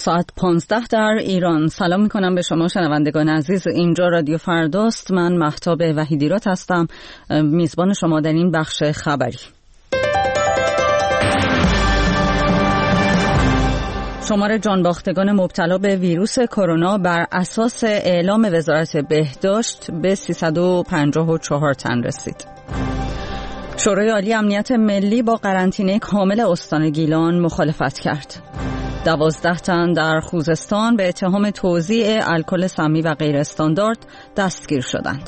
ساعت 15 در ایران. سلام میکنم به شما شنوندگان عزیز. اینجا رادیو فرداست. من مهتاب وحیدیرات هستم، میزبان شما در این بخش خبری. شمار جانباختگان مبتلا به ویروس کرونا بر اساس اعلام وزارت بهداشت به 354 تن رسید. شورای عالی امنیت ملی با قرنطینه کامل استان گیلان مخالفت کرد. 12 تن در خوزستان به اتهام توزیع الکل سمی و غیر استاندارد دستگیر شدند.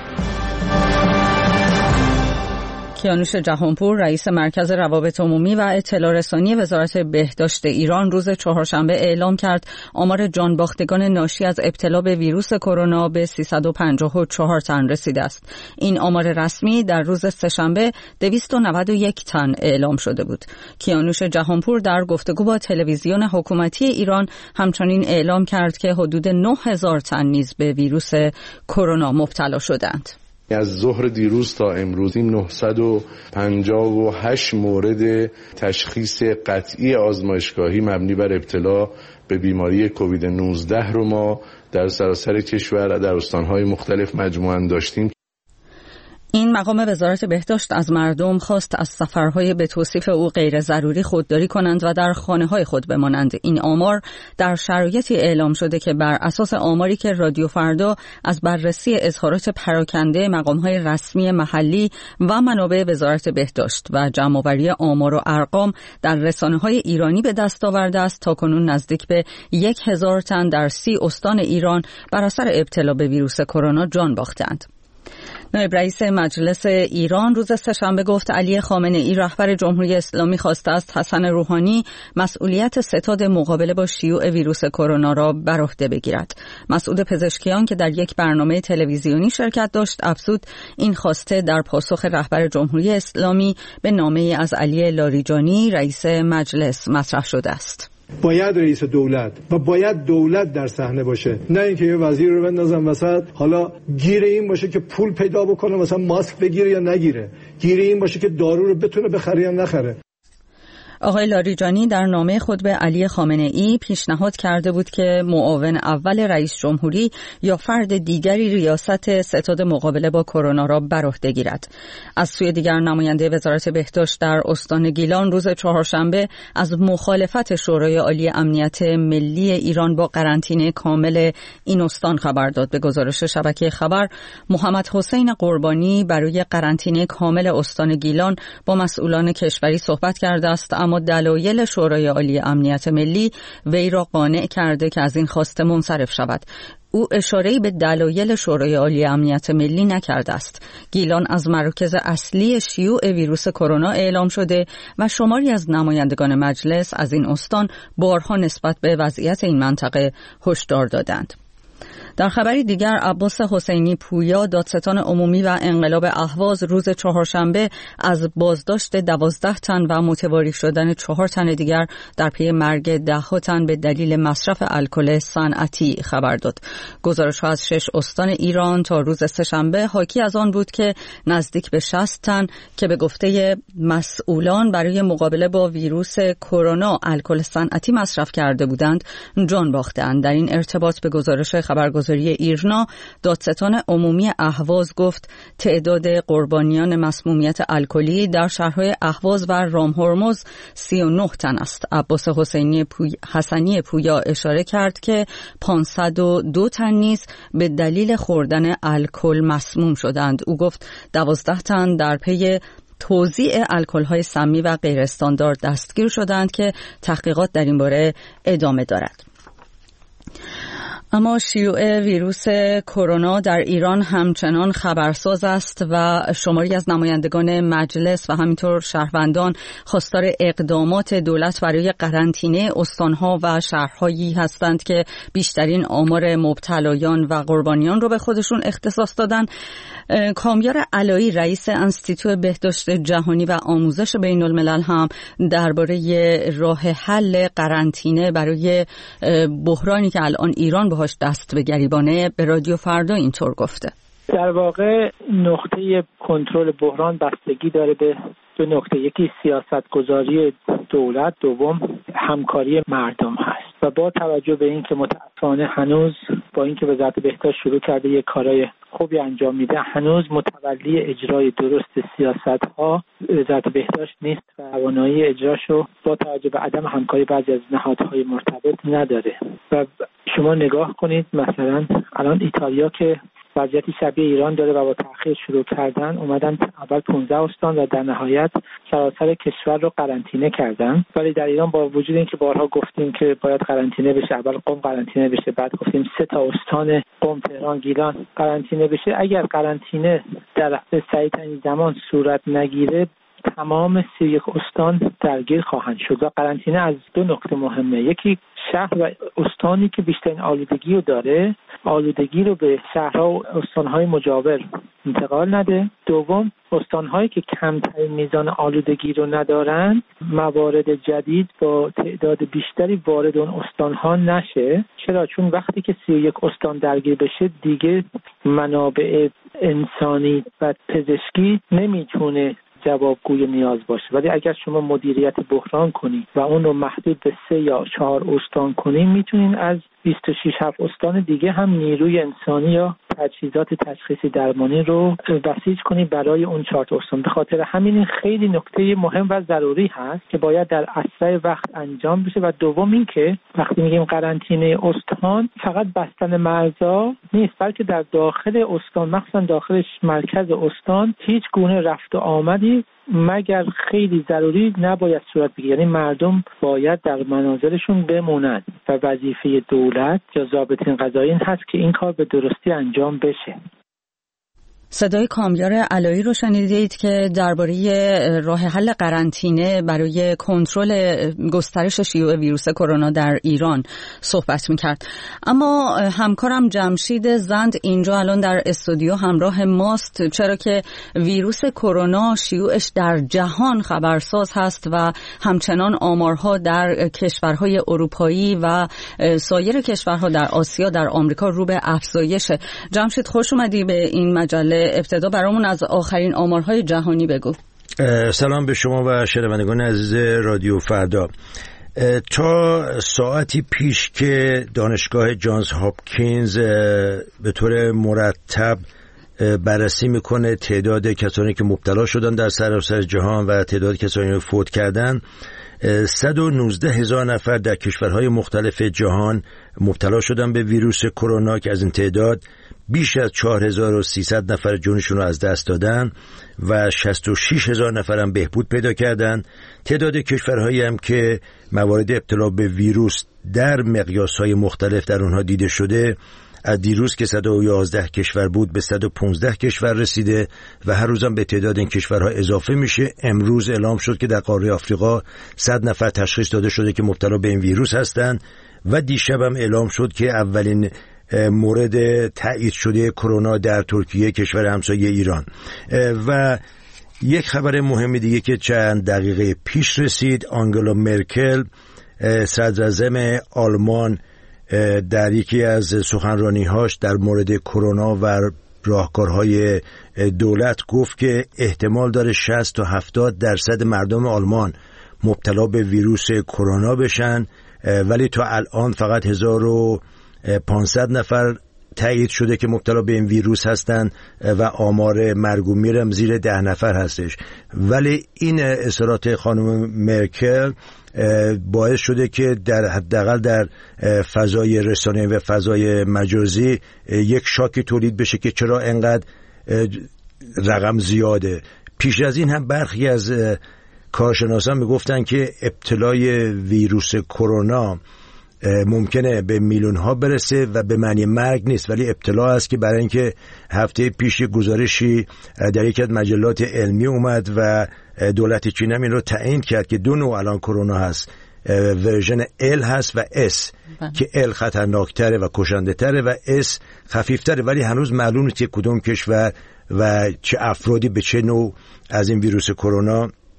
کیانوش جهانپور رئیس مرکز روابط عمومی و اطلاع رسانی وزارت بهداشت ایران روز چهارشنبه اعلام کرد آمار جانباختگان ناشی از ابتلا به ویروس کرونا به 354 تن رسیده است. این آمار رسمی در روز سه‌شنبه 291 تن اعلام شده بود. کیانوش جهانپور در گفتگو با تلویزیون حکومتی ایران همچنین اعلام کرد که حدود 9000 تن نیز به ویروس کرونا مبتلا شدند. از ظهر دیروز تا امروز 958 مورد تشخیص قطعی آزمایشگاهی مبنی بر ابتلا به بیماری کووید 19 رو ما در سراسر کشور و در استان‌های مختلف مجموعاً داشتیم. این مقام وزارت بهداشت از مردم خواست از سفرهای به توصیف او غیر ضروری خودداری کنند و در خانه‌های خود بمانند. این آمار در شرایطی اعلام شده که بر اساس آماری که رادیو فردا از بررسی اظهارات پراکنده مقام‌های رسمی محلی و منابع وزارت بهداشت و جمع‌آوری آمار و ارقام در رسانه‌های ایرانی به دست آورده است، تاکنون نزدیک به 1000 تن در 30 استان ایران بر اثر ابتلا به ویروس کرونا جان باختند. نایب رئیس مجلس ایران روز سه‌شنبه گفت علی خامنه‌ای رهبر جمهوری اسلامی خواسته است حسن روحانی مسئولیت ستاد مقابله با شیوع ویروس کرونا را بر عهده بگیرد. مسعود پزشکیان که در یک برنامه تلویزیونی شرکت داشت افزود این خواسته در پاسخ رهبر جمهوری اسلامی به نامه‌ای از علی لاریجانی رئیس مجلس مطرح شده است. باید رئیس دولت و باید دولت در صحنه باشه، نه اینکه یه وزیر رو بندازن وسط حالا گیر این باشه که پول پیدا بکنه مثلا ماسک بگیره یا نگیره، گیر این باشه که دارو رو بتونه بخره یا نخره. آقای لاریجانی در نامه خود به علی خامنه‌ای پیشنهاد کرده بود که معاون اول رئیس جمهوری یا فرد دیگری ریاست ستاد مقابله با کرونا را بر عهده گیرد. از سوی دیگر نماینده وزارت بهداشت در استان گیلان روز چهارشنبه از مخالفت شورای عالی امنیت ملی ایران با قرنطینه کامل این استان خبر داد. به گزارش شبکه خبر، محمد حسین قربانی برای قرنطینه کامل استان گیلان با مسئولان کشوری صحبت کرده است، اما دلایل شورای عالی امنیت ملی وی را قانع کرده که از این خواسته منصرف شود. او اشاره‌ای به دلایل شورای عالی امنیت ملی نکرده است. گیلان از مراکز اصلی شیوع ویروس کرونا اعلام شده و شماری از نمایندگان مجلس از این استان بارها نسبت به وضعیت این منطقه هشدار دادند. در خبری دیگر، عباس حسینی پویا دادستان عمومی و انقلاب اهواز روز چهارشنبه از بازداشت 12 تن و متواری شدن 4 تن دیگر در پی مرگ 10 تن به دلیل مصرف الکل صنعتی خبر داد. گزارش‌ها از 6 استان ایران تا روز سه‌شنبه حاکی از آن بود که نزدیک به 60 تن که به گفته مسئولان برای مقابله با ویروس کرونا الکل صنعتی مصرف کرده بودند جان باختند. در این ارتباط به گزارش خبرگزاری ایرنا، دادستان عمومی اهواز گفت تعداد قربانیان مسمومیت الکلی در شهرهای اهواز و رامهرمز 39 تن است. عباس حسنی پویا اشاره کرد که 502 تن نیز به دلیل خوردن الکل مسموم شدند. او گفت 12 تن در پی توزیع الکل‌های سمی و غیر استاندارد دستگیر شدند که تحقیقات در این باره ادامه دارد. اما شیوع ویروس کرونا در ایران همچنان خبرساز است و شماری از نمایندگان مجلس و همینطور شهروندان خواستار اقدامات دولت برای قرنطینه استانها و شهرهایی هستند که بیشترین آمار مبتلایان و قربانیان رو به خودشون اختصاص دادن. کامیار علایی رئیس انستیتو بهداشت جهانی و آموزش بین الملل هم درباره راه حل قرنطینه برای بحرانی که الان ایران بهش دست به گریبانه به رادیو فردا اینطور گفته: در واقع نقطه کنترل بحران بستگی داره به دو نکته. یکی سیاستگذاری دولت، دوم همکاری مردم هست و با توجه به اینکه متأسفانه هنوز با اینکه وزارت بهداشت شروع کرده یک کارای خوبی انجام میده، هنوز متولی اجرای درست سیاست‌ها وزارت بهداشت نیست و توانایی اجراشو با توجه به عدم همکاری بعضی از نهادهای مرتبط نداره. و شما نگاه کنید مثلا الان ایتالیا که وضعیتی شبیه ایران داره و با تأخیر شروع کردن، اومدن اول 15 استان و در نهایت سراسر کشور رو قرنطینه کردن. ولی در ایران با وجود اینکه بارها گفتیم که باید قرنطینه بشه، اول قم قرنطینه بشه، بعد گفتیم 3 تا استان قم، تهران، گیلان قرنطینه بشه، اگر قرنطینه در سریع‌ترین زمان صورت نگیره تمام 31 استان درگیر خواهند شد. و قرنطینه از 2 نکته مهمه: یکی شهر و استانی که بیشترین آلودگی رو داره، آلودگی رو به شهرها و استانهای مجاور انتقال نده. دوم، استانهایی که کمترین میزان آلودگی رو ندارن، موارد جدید با تعداد بیشتری وارد اون استانها نشه. چرا؟ چون وقتی که 31 استان درگیر بشه دیگه منابع انسانی و پزشکی نمیتونه جوابگوی نیاز باشه. ولی اگر شما مدیریت بحران کنی و اون رو محدود به 3 یا 4 استان کنی، میتونین از 26 استان دیگه هم نیروی انسانی یا تجهیزات تشخیصی درمانی رو بسیج کنی برای اون 4 استان. به خاطر همین این خیلی نکته مهم و ضروری هست که باید در اسرع وقت انجام بشه. و دوم این که وقتی میگیم قرنطینه استان، فقط بستن مرزا نیست، بلکه در داخل استان، مخصوصا داخل مرکز استان، هیچ گونه رفت و آمدی مگر خیلی ضروری نباید صورت بگیره. یعنی مردم باید در منازلشون بمونند و وظیفه دولت یا ضابطین قضایی این هست که این کار به درستی انجام بشه. صدای کامیار علایی رو شنیدید که درباره راه حل قرنطینه برای کنترل گسترش شیوع ویروس کرونا در ایران صحبت می‌کرد. اما همکارم جمشید زند اینجا الان در استودیو همراه ماست، چرا که ویروس کرونا شیوعش در جهان خبرساز هست و همچنان آمارها در کشورهای اروپایی و سایر کشورها در آسیا، در آمریکا رو به افزایشه. جمشید خوش اومدی به این مجله. ابتدا برامون از آخرین آمارهای جهانی بگو. سلام به شما و شنوندگان عزیز رادیو فردا. تا ساعتی پیش که دانشگاه جانز هاپکینز به طور مرتب بررسی میکنه تعداد کسانی که مبتلا شدن در سراسر جهان و تعداد کسانی که فوت کردن، 119,000 نفر در کشورهای مختلف جهان مبتلا شدن به ویروس کرونا که از این تعداد بیش از 4,300 نفر جونشون رو از دست دادن و 66,000 نفر هم بهبود پیدا کردن. تعداد کشورهایی هم که موارد ابتلا به ویروس در مقیاس‌های مختلف در اونها دیده شده، از دیروز که 111 کشور بود به 115 کشور رسیده و هر روزم به تعداد این کشورها اضافه میشه. امروز اعلام شد که در قاره آفریقا 100 نفر تشخیص داده شده که مبتلا به این ویروس هستند و دیشب هم اعلام شد که اولین مورد تایید شده کرونا در ترکیه، کشور همسایه ایران. و یک خبر مهم دیگه که چند دقیقه پیش رسید، آنگلا مرکل صدراعظم آلمان در یکی از سخنرانی‌هاش در مورد کرونا و راهکارهای دولت گفت که احتمال داره 60 تا 70% مردم آلمان مبتلا به ویروس کرونا بشن، ولی تا الان فقط 1500 نفر تایید شده که مبتلا به این ویروس هستن و آمار مرگ و میرم زیر 10 نفر هستش. ولی این اصرارات خانم مرکل باعث شده که در حداقل در فضای رسانه‌ای و فضای مجازی یک شاکی تولید بشه که چرا انقدر رقم زیاده. پیش از این هم برخی از کارشناسان میگفتن که ابتلای ویروس کرونا ممکنه به میلیون ها برسه و به معنی مرگ نیست، ولی ابتلا است که برای اینکه هفته پیش گزارشی در یکی از مجلات علمی اومد و دولت چین هم این رو تعیین کرد که 2 نوع الان کرونا هست، ورژن L هست و S که L خطرناکتره و کشنده تره و S خفیفتره، ولی هنوز معلوم نیست که کدوم کشور و چه افرادی به چه نوع از این ویروس کرونا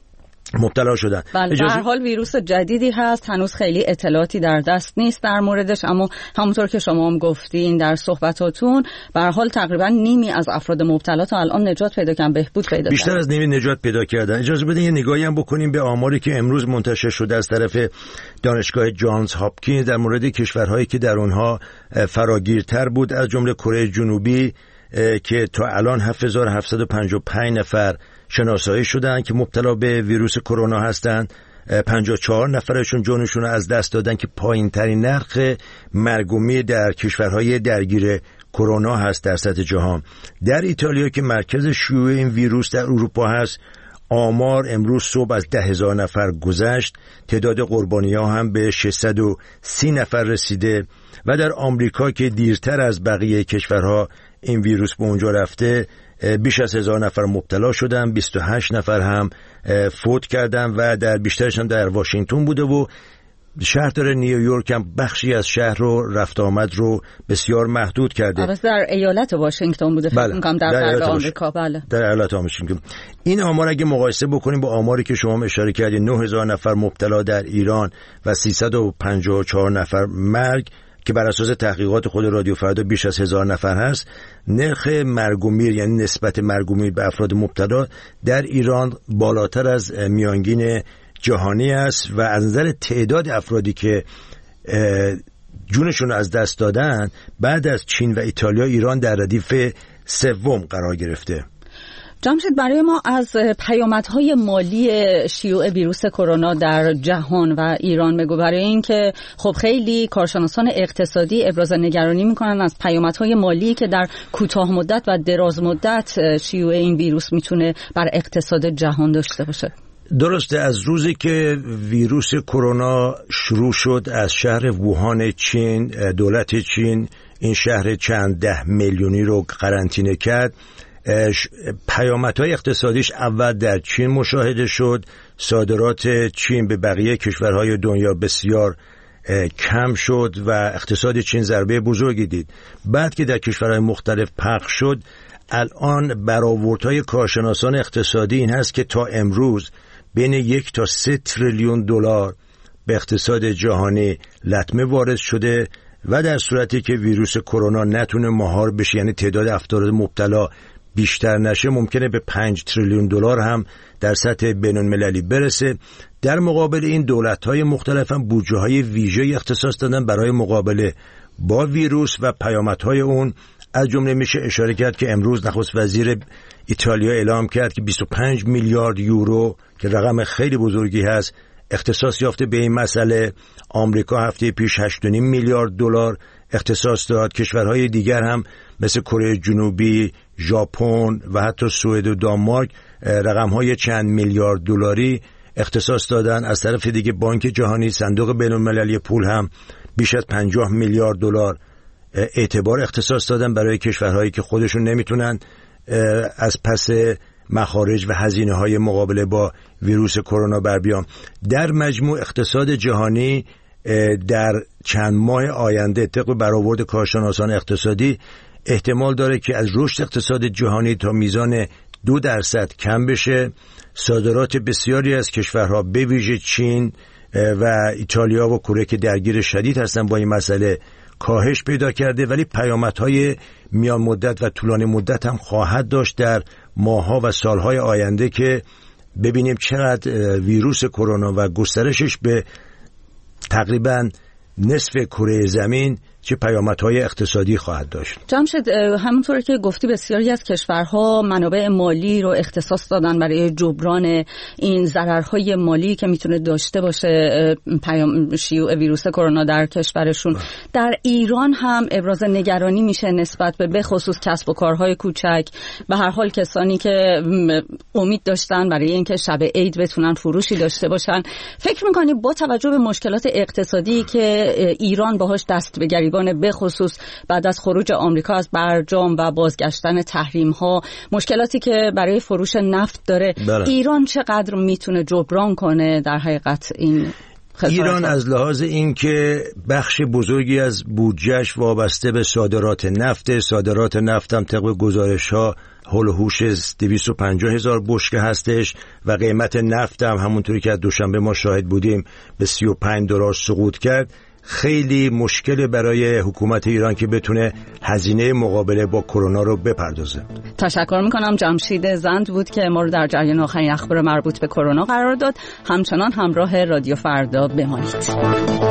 مبتلا شدن. بله، به هر حال ویروس جدیدی هست، هنوز خیلی اطلاعاتی در دست نیست در موردش، اما همونطور که شما هم گفتین در صحبتاتون به هر حال تقریبا نیمی از افراد مبتلا تا الان نجات پیدا کردن، بهبود پیدا کردن. بیشتر از نیمی نجات پیدا کردن. اجازه بدین یه نگاهی هم بکنیم به آماری که امروز منتشر شده از طرف دانشگاه جانز هاپکینز در مورد کشورهایی که در اونها فراگیرتر بود، از جمله کره جنوبی که تا الان 7755 نفر شناسایی شدن که مبتلا به ویروس کرونا هستند. 54 نفرشون جونشون رو از دست دادن که پایین ترین نرخ مرگ و میر در کشورهای درگیر کرونا هست در سطح جهان. در ایتالیا که مرکز شیوع این ویروس در اروپا هست، آمار امروز صبح از 10,000 نفر گذشت، تعداد قربانی‌ها هم به 630 نفر رسیده و در آمریکا که دیرتر از بقیه کشورها این ویروس به اونجا رفته، بیش از 1000 نفر مبتلا شدن، 28 نفر هم فوت کردن و در بیشترش هم در واشنگتن بوده و شهردار نیویورک هم بخشی از شهر رو رفت آمد رو بسیار محدود کرده. البته در ایالت واشنگتن بوده، فکر می‌کنم در غرب آمریکا. بله، در ایالت واشنگتن. این آمار اگه مقایسه بکنیم با آماری که شما اشاره کردید، 9000 نفر مبتلا در ایران و 354 نفر مرگ که بر اساس تحقیقات خود رادیو فردا بیش از 1000 نفر هست، نرخ مرگ و میر یعنی نسبت مرگ و میر به افراد مبتلا در ایران بالاتر از میانگین جهانی است و از نظر تعداد افرادی که جونشون از دست دادن بعد از چین و ایتالیا، ایران در ردیف سوم قرار گرفته. جمشید، برای ما از پیامدهای مالی شیوع ویروس کرونا در جهان و ایران بگو، برای اینکه خب خیلی کارشناسان اقتصادی ابراز نگرانی میکنن از پیامدهای مالی که در کوتاه مدت و دراز مدت شیوع این ویروس میتونه بر اقتصاد جهان داشته باشه. درسته، از روزی که ویروس کرونا شروع شد از شهر ووهان چین، دولت چین این شهر چند 10 میلیونی رو قرنطینه کرد، پیامدهای اقتصادیش اول در چین مشاهده شد. صادرات چین به بقیه کشورهای دنیا بسیار کم شد و اقتصاد چین ضربه بزرگی دید. بعد که در کشورهای مختلف پخش شد، الان برآوردهای کارشناسان اقتصادی این هست که تا امروز بین 1 تا 3 تریلیون دلار به اقتصاد جهانی لطمه وارد شده و در صورتی که ویروس کرونا نتونه مهار بشه، یعنی تعداد افراد مبتلا بیشتر نشه، ممکنه به 5 تریلیون دلار هم در سطح بین‌المللی برسه. در مقابل این دولت‌های مختلف هم بودجه‌های ویژه‌ای اختصاص دادن برای مقابله با ویروس و پیامدهای اون. از جمله میشه اشاره کرد که امروز نخست وزیر ایتالیا اعلام کرد که 25 میلیارد یورو که رقم خیلی بزرگی هست اختصاص یافته به این مسئله. آمریکا هفته پیش 8.5 میلیارد دلار اختصاص داد. کشورهای دیگر هم مثل کره جنوبی، ژاپن و حتی سوئد و دانمارک رقم‌های چند میلیارد دلاری اختصاص دادن. از طرف دیگه بانک جهانی، صندوق بین‌المللی پول هم بیش از 50 میلیارد دلار اعتبار اختصاص دادن برای کشورهایی که خودشون نمیتونن از پس مخارج و هزینه‌های مقابله با ویروس کرونا بر بیان. در مجموع اقتصاد جهانی در چند ماه آینده طبق برآورد کارشناسان اقتصادی احتمال داره که از رشد اقتصاد جهانی تا میزان 2% کم بشه. صادرات بسیاری از کشورها به ویژه چین و ایتالیا و کره که درگیر شدید هستن با این مسئله کاهش پیدا کرده، ولی پیامدهای میان مدت و طولانی مدت هم خواهد داشت در ماه‌ها و سالهای آینده که ببینیم چقدر ویروس کرونا و گسترشش به تقریباً نصف کره زمین چه پیامدهای اقتصادی خواهد داشت. جمشید، همونطور که گفتی بسیاری از کشورها منابع مالی رو اختصاص دادن برای جبران این ضررهای مالی که میتونه داشته باشه شیوع ویروس کرونا در کشورشون. در ایران هم ابراز نگرانی میشه نسبت به خصوص کسب و کارهای کوچک، به هر حال کسانی که امید داشتن برای اینکه شب عید بتونن فروشی داشته باشن. فکر میکنی با توجه به مشکلات اقتصادی که ایران باهاش دست به گریبان به خصوص بعد از خروج آمریکا از برجام و بازگشتن تحریم ها، مشکلاتی که برای فروش نفت داره، ایران چقدر میتونه جبران کنه در حقیقت این؟ ایران از لحاظ اینکه بخش بزرگی از بودجهش وابسته به صادرات نفت هم طبق گزارش‌ها حول و حوش 250,000 بشکه هستش و قیمت نفت هم همونطوری که از دوشنبه ما شاهد بودیم به $35 سقوط کرد. خیلی مشکل برای حکومت ایران که بتونه هزینه مقابله با کرونا رو بپردازه. تشکر میکنم. جمشید زند بود که ما رو در جریان آخرین اخبار مربوط به کرونا قرار داد. همچنان همراه رادیو فردا بمانید.